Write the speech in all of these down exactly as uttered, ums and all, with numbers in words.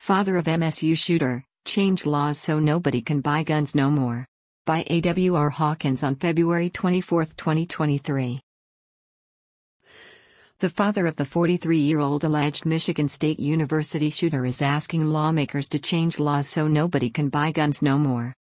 Father of M S U shooter, change laws so nobody can buy guns no more. By A W R Hawkins on February twenty-fourth, twenty twenty-three. The father of the forty-three-year-old alleged Michigan State University shooter is asking lawmakers to change laws so nobody can buy guns no more.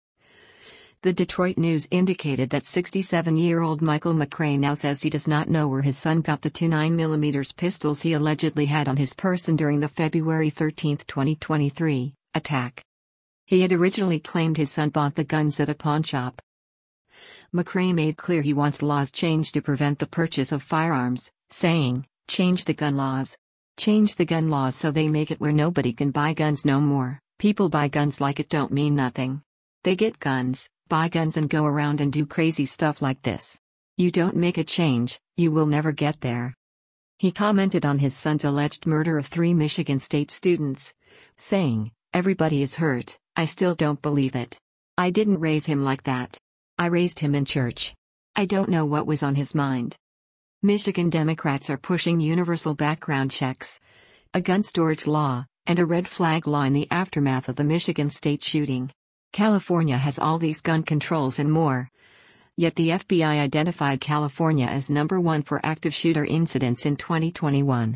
The Detroit News indicated that sixty-seven-year-old Michael McCray now says he does not know where his son got the two nine millimeter pistols he allegedly had on his person during the February thirteenth, twenty twenty-three, attack. He had originally claimed his son bought the guns at a pawn shop. McCray made clear he wants laws changed to prevent the purchase of firearms, saying, "Change the gun laws. Change the gun laws so they make it where nobody can buy guns no more. People buy guns like it don't mean nothing. They get guns, buy guns and go around and do crazy stuff like this. You don't make a change, you will never get there." He commented on his son's alleged murder of three Michigan State students, saying, "Everybody is hurt, I still don't believe it. I didn't raise him like that. I raised him in church. I don't know what was on his mind." Michigan Democrats are pushing universal background checks, a gun storage law, and a red flag law in the aftermath of the Michigan State shooting. California has all these gun controls and more. Yet the F B I identified California as number one for active shooter incidents in twenty twenty-one.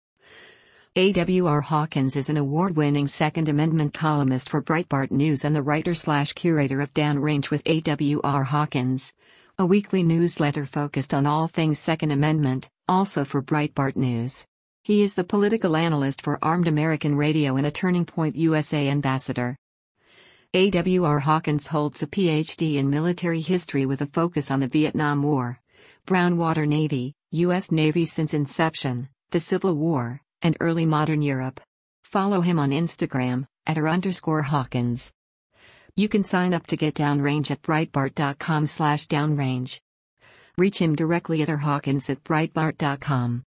A W R Hawkins is an award-winning Second Amendment columnist for Breitbart News and the writer-slash-curator of Downrange with A W R Hawkins, a weekly newsletter focused on all things Second Amendment, also for Breitbart News. He is the political analyst for Armed American Radio and a Turning Point U S A ambassador. A W R Hawkins holds a P H D in military history with a focus on the Vietnam War, Brown Water Navy, U S Navy since inception, the Civil War, and early modern Europe. Follow him on Instagram, at r underscore Hawkins. You can sign up to get Downrange at breitbart.com slash downrange. Reach him directly at rhawkins at breitbart dot com.